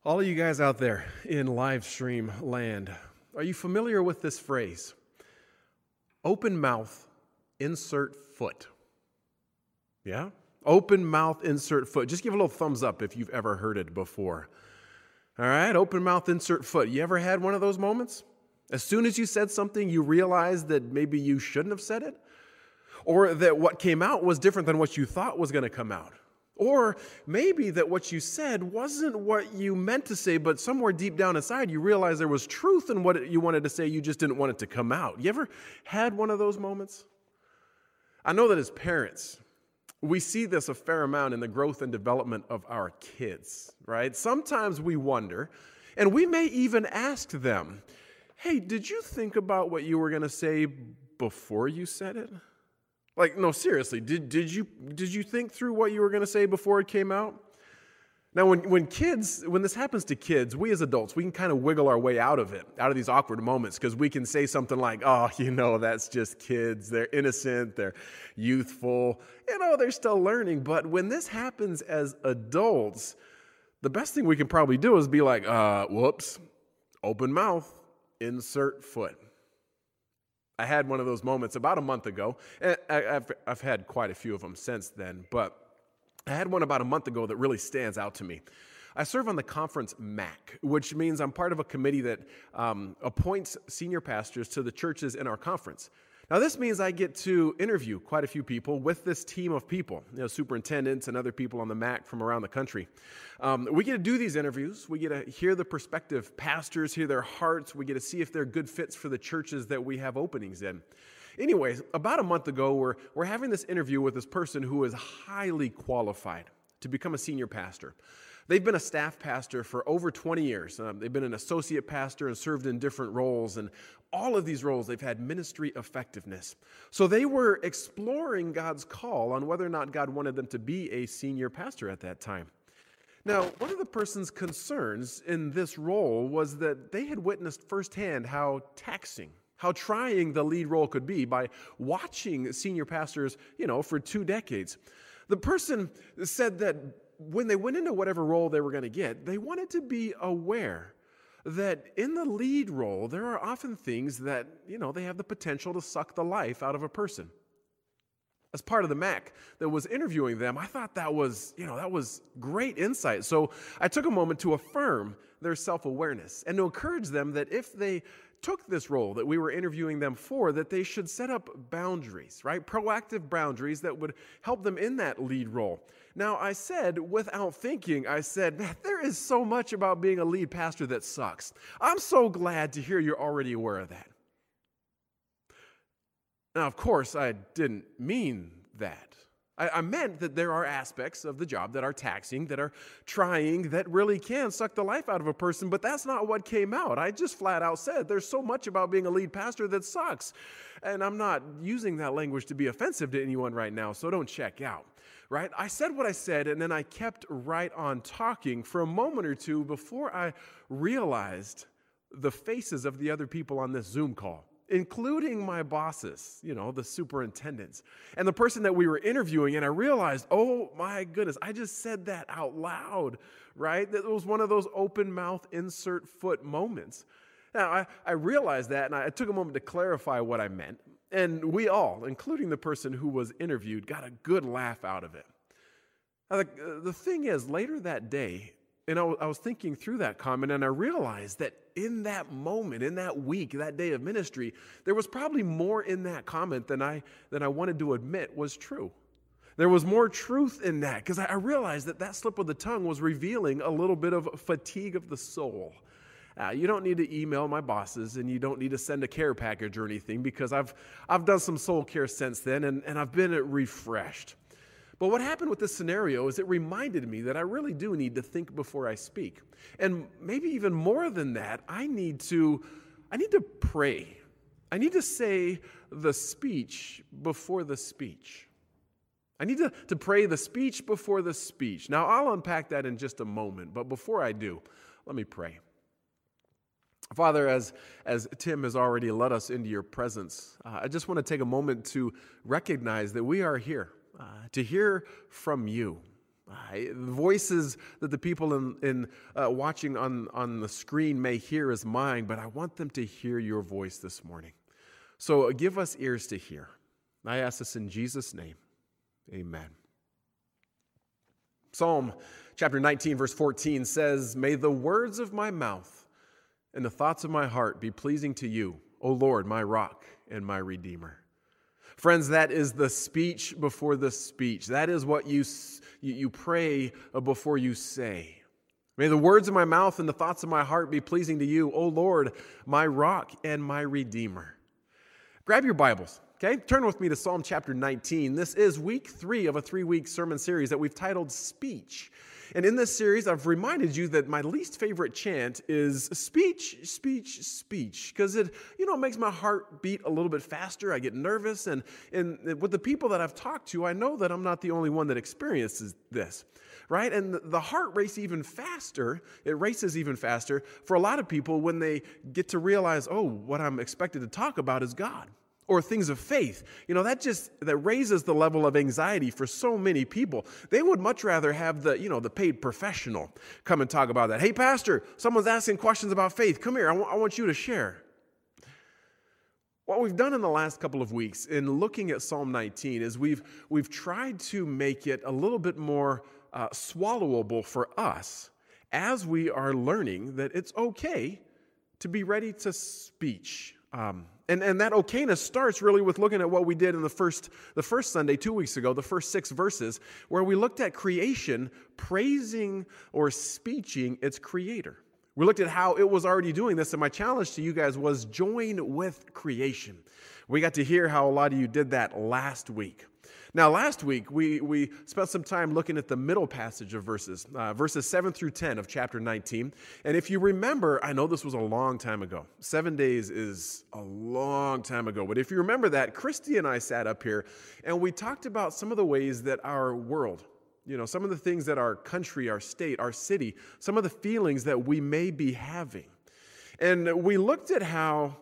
All of you guys out there in live stream land, are you familiar with this phrase? Open mouth, insert foot. Yeah? Open mouth, insert foot. Just give a little thumbs up if you've ever heard it before. All right, open mouth, insert foot. You ever had one of those moments? As soon as you said something, you realized that maybe you shouldn't have said it? Or that what came out was different than what you thought was going to come out? Or maybe that what you said wasn't what you meant to say, but somewhere deep down inside you realized there was truth in what you wanted to say, you just didn't want it to come out. You ever had one of those moments? I know that as parents, we see this a fair amount in the growth and development of our kids, right? Sometimes we wonder, and we may even ask them, hey, did you think about what you were going to say before you said it? Like, no, seriously, did you think through what you were going to say before it came out? Now, when this happens to kids, we as adults, we can kind of wiggle our way out of it, out of these awkward moments, because we can say something like, oh, that's just kids. They're innocent. They're youthful. They're still learning. But when this happens as adults, the best thing we can probably do is be like, whoops, open mouth, insert foot. I had one of those moments about a month ago. I've had quite a few of them since then, but I had one about a month ago that really stands out to me. I serve on the conference MAC, which means I'm part of a committee that appoints senior pastors to the churches in our conference. Now, this means I get to interview quite a few people with this team of people, superintendents and other people on the MAC from around the country. We get to do these interviews. We get to hear the prospective pastors, hear their hearts. We get to see if they're good fits for the churches that we have openings in. Anyways, about a month ago, we're having this interview with this person who is highly qualified to become a senior pastor. They've been a staff pastor for over 20 years. They've been an associate pastor and served in different roles. And all of these roles, they've had ministry effectiveness. So they were exploring God's call on whether or not God wanted them to be a senior pastor at that time. Now, one of the person's concerns in this role was that they had witnessed firsthand how taxing, how trying the lead role could be by watching senior pastors, for 2 decades. The person said that when they went into whatever role they were going to get, they wanted to be aware that in the lead role, there are often things that, they have the potential to suck the life out of a person. As part of the MAC that was interviewing them, I thought that was great insight. So I took a moment to affirm their self-awareness and to encourage them that if they took this role that we were interviewing them for, that they should set up boundaries, right? Proactive boundaries that would help them in that lead role. Now, I said, without thinking, man, there is so much about being a lead pastor that sucks. I'm so glad to hear you're already aware of that. Now, of course, I didn't mean that. I meant that there are aspects of the job that are taxing, that are trying, that really can suck the life out of a person, but that's not what came out. I just flat out said there's so much about being a lead pastor that sucks. And I'm not using that language to be offensive to anyone right now, so don't check out, right? I said what I said, and then I kept right on talking for a moment or two before I realized the faces of the other people on this Zoom call, including my bosses, the superintendents, and the person that we were interviewing, and I realized, oh my goodness, I just said that out loud, right? That was one of those open mouth, insert foot moments. Now, I realized that, and I took a moment to clarify what I meant, and we all, including the person who was interviewed, got a good laugh out of it. Now, the thing is, later that day, I was thinking through that comment, and I realized that in that moment, in that week, that day of ministry, there was probably more in that comment than I wanted to admit was true. There was more truth in that, because I realized that slip of the tongue was revealing a little bit of fatigue of the soul. You don't need to email my bosses, and you don't need to send a care package or anything, because I've done some soul care since then, and I've been refreshed. But what happened with this scenario is it reminded me that I really do need to think before I speak. And maybe even more than that, I need to pray. I need to say the speech before the speech. I need to pray the speech before the speech. Now, I'll unpack that in just a moment, but before I do, let me pray. Father, as Tim has already led us into your presence, I just want to take a moment to recognize that we are here to hear from you. The voices that the people in watching on the screen may hear is mine, but I want them to hear your voice this morning. So give us ears to hear. I ask this in Jesus' name. Amen. Psalm chapter 19, verse 14 says, "May the words of my mouth and the thoughts of my heart be pleasing to you, O Lord, my rock and my redeemer." Friends, that is the speech before the speech. That is what you pray before you say. May the words of my mouth and the thoughts of my heart be pleasing to you, O Lord, my rock and my redeemer. Grab your Bibles, okay? Turn with me to Psalm chapter 19. This is week 3 of a 3-week sermon series that we've titled Speech. And in this series, I've reminded you that my least favorite chant is speech, speech, speech, because it makes my heart beat a little bit faster. I get nervous, and with the people that I've talked to, I know that I'm not the only one that experiences this, right? And the heart races even faster for a lot of people when they get to realize, oh, what I'm expected to talk about is God. Or things of faith. That raises the level of anxiety for so many people. They would much rather have the paid professional come and talk about that. Hey, pastor, someone's asking questions about faith. Come here, I want you to share. What we've done in the last couple of weeks in looking at Psalm 19 is we've tried to make it a little bit more swallowable for us as we are learning that it's okay to be ready to speech. And that okayness starts really with looking at what we did in the first Sunday 2 weeks ago, the first 6 verses, where we looked at creation praising or speeching its creator. We looked at how it was already doing this, and my challenge to you guys was join with creation. We got to hear how a lot of you did that last week. Now, last week, we spent some time looking at the middle passage of verses 7 through 10 of chapter 19. And if you remember, I know this was a long time ago. 7 days is a long time ago. But if you remember that, Christy and I sat up here, and we talked about some of the ways that our world, some of the things that our country, our state, our city, some of the feelings that we may be having. And we looked at how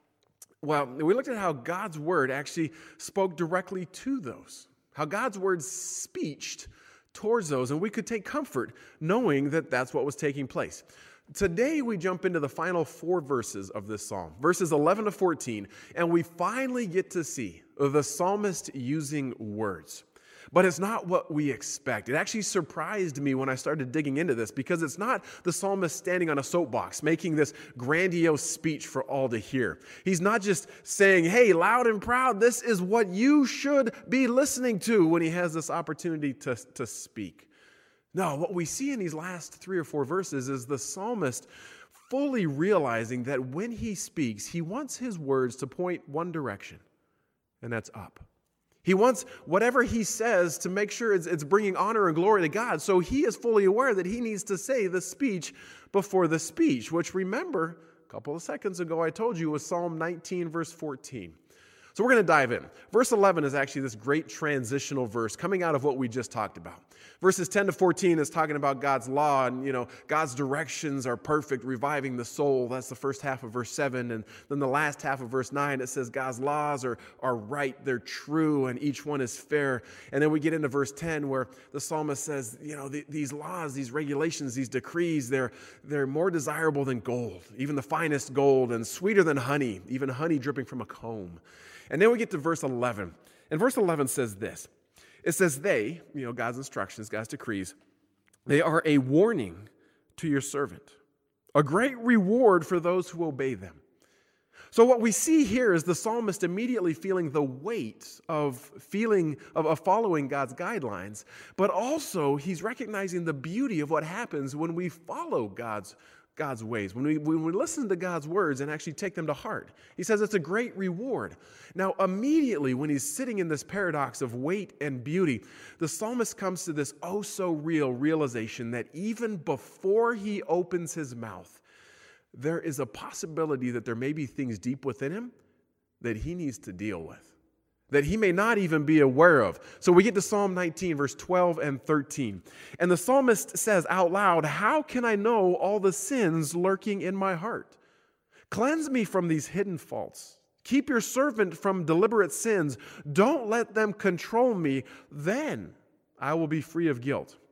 God's word actually spoke directly to those, how God's word speeched towards those, and we could take comfort knowing that that's what was taking place. Today, we jump into the final 4 verses of this psalm, verses 11 to 14, and we finally get to see the psalmist using words. But it's not what we expect. It actually surprised me when I started digging into this because it's not the psalmist standing on a soapbox making this grandiose speech for all to hear. He's not just saying, hey, loud and proud, this is what you should be listening to when he has this opportunity to speak. No, what we see in these last 3 or 4 verses is the psalmist fully realizing that when he speaks, he wants his words to point one direction, and that's up. He wants whatever he says to make sure it's bringing honor and glory to God. So he is fully aware that he needs to say the speech before the speech, which, remember, a couple of seconds ago I told you was Psalm 19, verse 14. So we're going to dive in. Verse 11 is actually this great transitional verse coming out of what we just talked about. Verses 10 to 14 is talking about God's law and, God's directions are perfect, reviving the soul. That's the first half of verse 7. And then the last half of verse 9, it says God's laws are right, they're true, and each one is fair. And then we get into verse 10 where the psalmist says, these laws, these regulations, these decrees, they're more desirable than gold, even the finest gold, and sweeter than honey, even honey dripping from a comb. And then we get to verse 11. And verse 11 says this. It says they, God's instructions, God's decrees, they are a warning to your servant, a great reward for those who obey them. So what we see here is the psalmist immediately feeling the weight of following God's guidelines, but also he's recognizing the beauty of what happens when we follow God's ways, when we listen to God's words and actually take them to heart. He says it's a great reward. Now, immediately when he's sitting in this paradox of weight and beauty, the psalmist comes to this oh-so-real realization that even before he opens his mouth, there is a possibility that there may be things deep within him that he needs to deal with, that he may not even be aware of. So we get to Psalm 19, verse 12 and 13. And the psalmist says out loud, how can I know all the sins lurking in my heart? Cleanse me from these hidden faults. Keep your servant from deliberate sins. Don't let them control me. Then I will be free of guilt.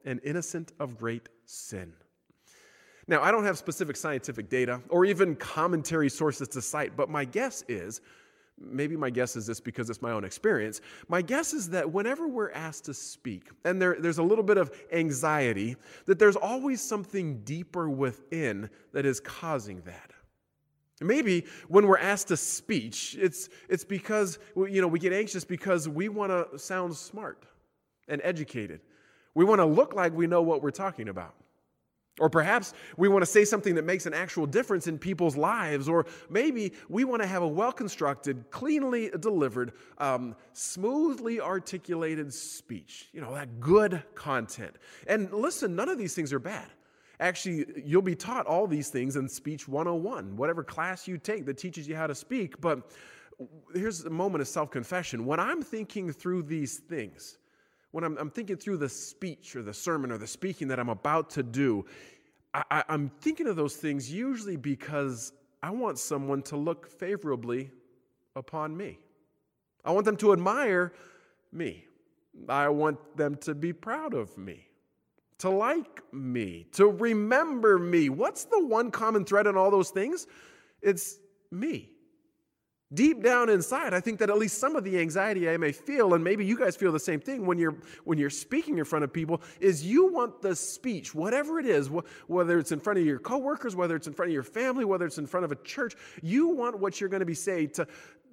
and innocent of great sin. Now, I don't have specific scientific data or even commentary sources to cite, but my guess is, maybe my guess is this because it's my own experience, my guess is that whenever we're asked to speak, and there's a little bit of anxiety, that there's always something deeper within that is causing that. Maybe when we're asked to speak, it's because we get anxious because we want to sound smart and educated. We want to look like we know what we're talking about. Or perhaps we want to say something that makes an actual difference in people's lives. Or maybe we want to have a well-constructed, cleanly delivered, smoothly articulated speech. That good content. And listen, none of these things are bad. Actually, you'll be taught all these things in Speech 101, whatever class you take that teaches you how to speak. But here's a moment of self-confession. When I'm thinking through these things, when I'm thinking through the speech or the sermon or the speaking that I'm about to do, I'm thinking of those things usually because I want someone to look favorably upon me. I want them to admire me. I want them to be proud of me, to like me, to remember me. What's the one common thread in all those things? It's me. Deep down inside, I think that at least some of the anxiety I may feel, and maybe you guys feel the same thing when you're speaking in front of people, is you want the speech, whatever it is, whether it's in front of your coworkers, whether it's in front of your family, whether it's in front of a church, you want what you're going to be saying to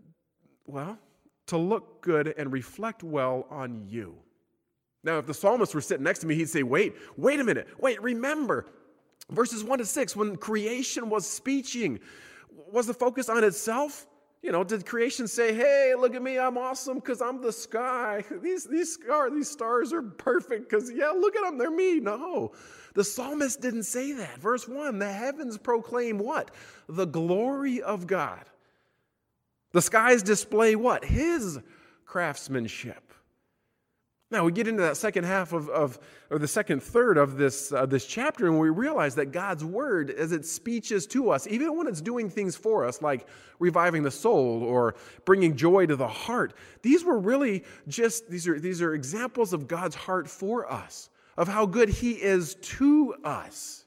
look good and reflect well on you. Now, if the psalmist were sitting next to me, he'd say, wait a minute, remember, verses 1-6, when creation was speaking, was the focus on itself? Did creation say, hey, look at me, I'm awesome because I'm the sky. These stars are perfect because, look at them, they're me. No, the psalmist didn't say that. Verse 1, the heavens proclaim what? The glory of God. The skies display what? His craftsmanship. Now, we get into that second half or the second third of this chapter, and we realize that God's word, as it speeches to us, even when it's doing things for us, like reviving the soul or bringing joy to the heart, these were really these are examples of God's heart for us, of how good He is to us.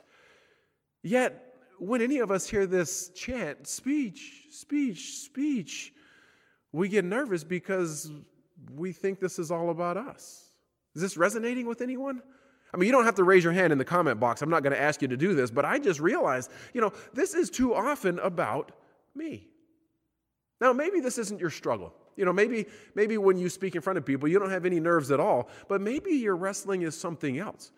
Yet, when any of us hear this chant, speech, speech, speech, we get nervous because we think this is all about us. Is this resonating with anyone? I mean, you don't have to raise your hand in the comment box. I'm not going to ask you to do this, but I just realized, this is too often about me. Now, maybe this isn't your struggle. Maybe when you speak in front of people, you don't have any nerves at all, but maybe your wrestling is something else.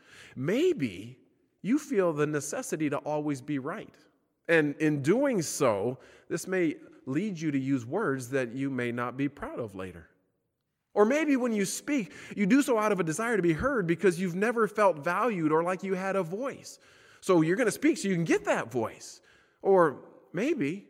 Maybe you feel the necessity to always be right. And in doing so, this may lead you to use words that you may not be proud of later. Or maybe when you speak, you do so out of a desire to be heard because you've never felt valued or like you had a voice. So you're going to speak so you can get that voice. Or maybe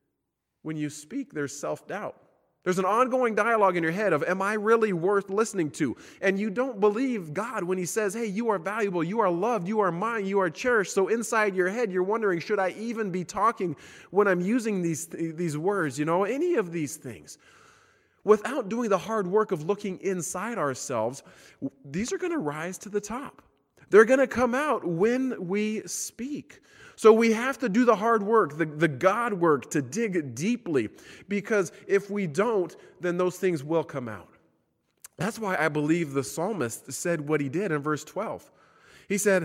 when you speak, there's self-doubt. There's an ongoing dialogue in your head of, am I really worth listening to? And you don't believe God when He says, hey, you are valuable, you are loved, you are mine, you are cherished. So inside your head, you're wondering, should I even be talking when I'm using these words? Any of these things. Without doing the hard work of looking inside ourselves, these are going to rise to the top. They're going to come out when we speak. So we have to do the hard work, the God work, to dig deeply, because if we don't, then those things will come out. That's why I believe the psalmist said what he did in verse 12. He said,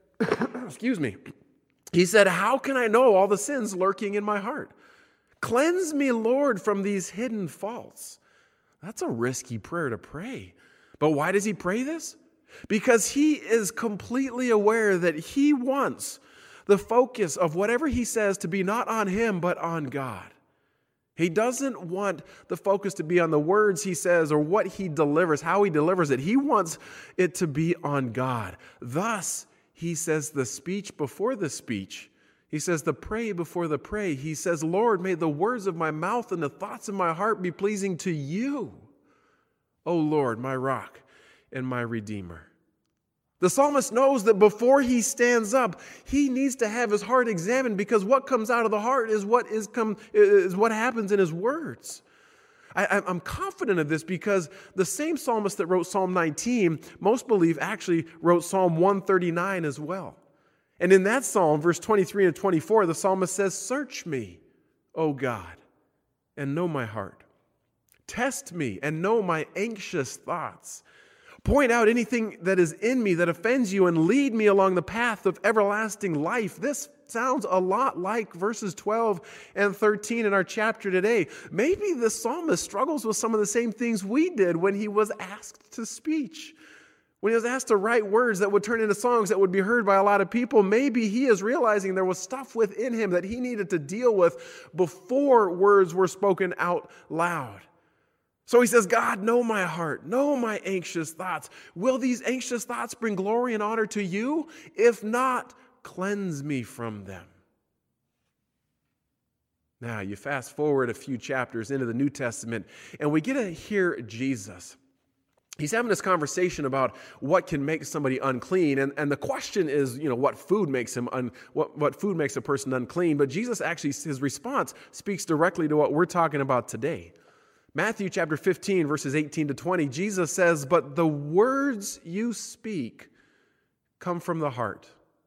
excuse me, he said, how can I know all the sins lurking in my heart? Cleanse me, Lord, from these hidden faults. That's a risky prayer to pray. But why does he pray this? Because he is completely aware that he wants the focus of whatever he says to be not on him, but on God. He doesn't want the focus to be on the words he says or what he delivers, how he delivers it. He wants it to be on God. Thus, he says the speech before the speech. He says the pray before the pray. He says, Lord, may the words of my mouth and the thoughts of my heart be pleasing to you, O Lord, my rock and my redeemer. The psalmist knows that before he stands up, he needs to have his heart examined, because what comes out of the heart is what happens in his words. I'm confident of this because the same psalmist that wrote Psalm 19, most believe actually wrote Psalm 139 as well. And in that psalm, verse 23 and 24, the psalmist says, "Search me, O God, and know my heart. Test me and know my anxious thoughts. Point out anything that is in me that offends you and lead me along the path of everlasting life." This sounds a lot like verses 12 and 13 in our chapter today. Maybe the psalmist struggles with some of the same things we did when he was asked to speech. When he was asked to write words that would turn into songs that would be heard by a lot of people, maybe he is realizing there was stuff within him that he needed to deal with before words were spoken out loud. So he says, "God, know my heart, know my anxious thoughts. Will these anxious thoughts bring glory and honor to you? If not, cleanse me from them." Now, you fast forward a few chapters into the New Testament, and we get to hear Jesus. He's having this conversation about what can make somebody unclean, and the question is, what food makes what food makes a person unclean. But Jesus actually, his response speaks directly to what we're talking about today. Matthew chapter 15, verses 18 to 20, Jesus says, "But the words you speak come from the heart."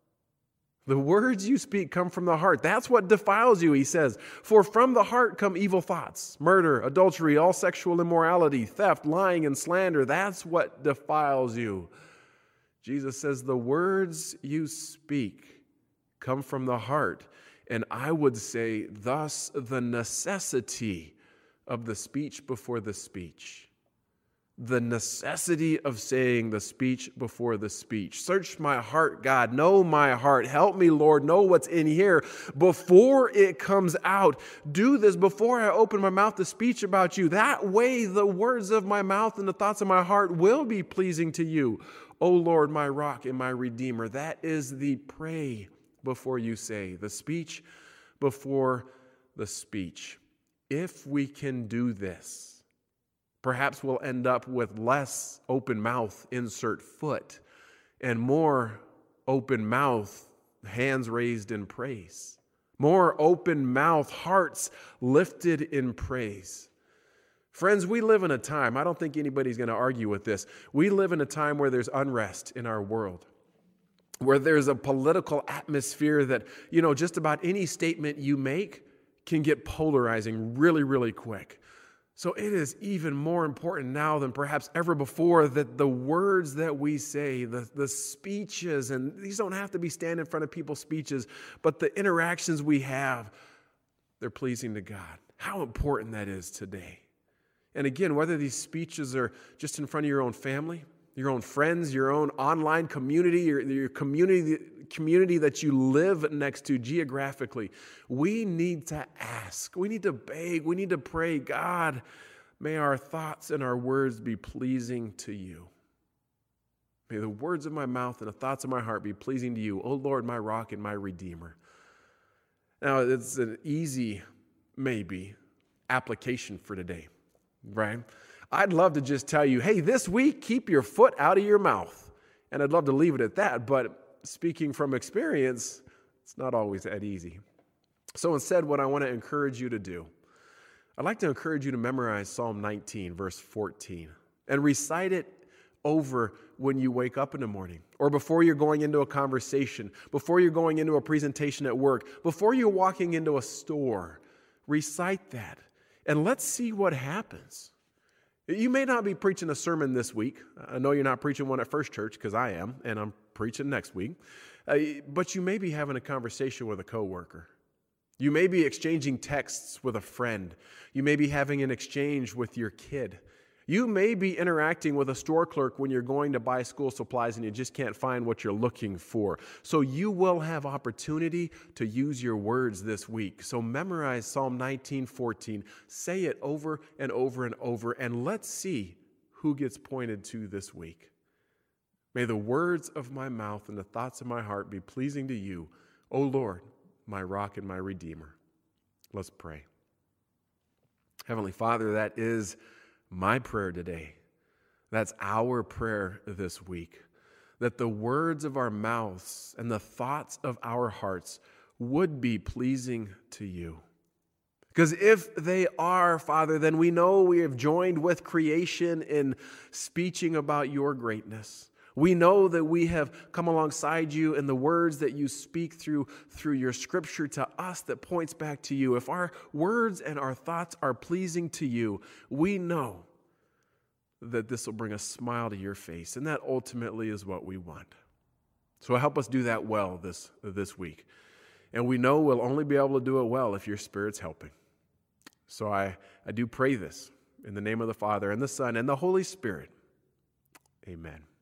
The words you speak come from the heart. That's what defiles you, he says. "For from the heart come evil thoughts, murder, adultery, all sexual immorality, theft, lying, and slander. That's what defiles you." Jesus says the words you speak come from the heart. And I would say, thus, the necessity of the speech before the speech. The necessity of saying the speech before the speech. "Search my heart, God. Know my heart. Help me, Lord. Know what's in here before it comes out. Do this before I open my mouth to speech about you. That way the words of my mouth and the thoughts of my heart will be pleasing to you. O Lord, my rock and my redeemer." That is the pray before you say, the speech before the speech. If we can do this, perhaps we'll end up with less open mouth, insert foot, and more open mouth, hands raised in praise. More open mouth, hearts lifted in praise. Friends, we live in a time, I don't think anybody's going to argue with this, we live in a time where there's unrest in our world, where there's a political atmosphere that, just about any statement you make can get polarizing really, really quick. So it is even more important now than perhaps ever before that the words that we say, the speeches, and these don't have to be stand in front of people's speeches, but the interactions we have, they're pleasing to God. How important that is today. And again, whether these speeches are just in front of your own family, your own friends, your own online community, your community that you live next to geographically, we need to ask, we need to beg, we need to pray, "God, may our thoughts and our words be pleasing to you. May the words of my mouth and the thoughts of my heart be pleasing to you, O Lord, my rock and my redeemer." Now, it's an easy, maybe, application for today, right? I'd love to just tell you, hey, this week, keep your foot out of your mouth. And I'd love to leave it at that, but speaking from experience, it's not always that easy. So instead, what I want to encourage you to do, I'd like to encourage you to memorize Psalm 19, verse 14, and recite it over when you wake up in the morning, or before you're going into a conversation, before you're going into a presentation at work, before you're walking into a store. Recite that, and let's see what happens. You may not be preaching a sermon this week. I know you're not preaching one at First Church, because I am, and I'm preaching next week. But you may be having a conversation with a coworker. You may be exchanging texts with a friend. You may be having an exchange with your kid. You may be interacting with a store clerk when you're going to buy school supplies and you just can't find what you're looking for. So you will have opportunity to use your words this week. So memorize Psalm 19:14. Say it over and over and over, and let's see who gets pointed to this week. May the words of my mouth and the thoughts of my heart be pleasing to you, O Lord, my rock and my redeemer. Let's pray. Heavenly Father, that is my prayer today. That's our prayer this week, that the words of our mouths and the thoughts of our hearts would be pleasing to you. Because if they are, Father, then we know we have joined with creation in speaking about your greatness. We know that we have come alongside you in the words that you speak through your scripture to us that points back to you. If our words and our thoughts are pleasing to you, we know that this will bring a smile to your face. And that ultimately is what we want. So help us do that well this week. And we know we'll only be able to do it well if your Spirit's helping. So I do pray this in the name of the Father and the Son and the Holy Spirit. Amen.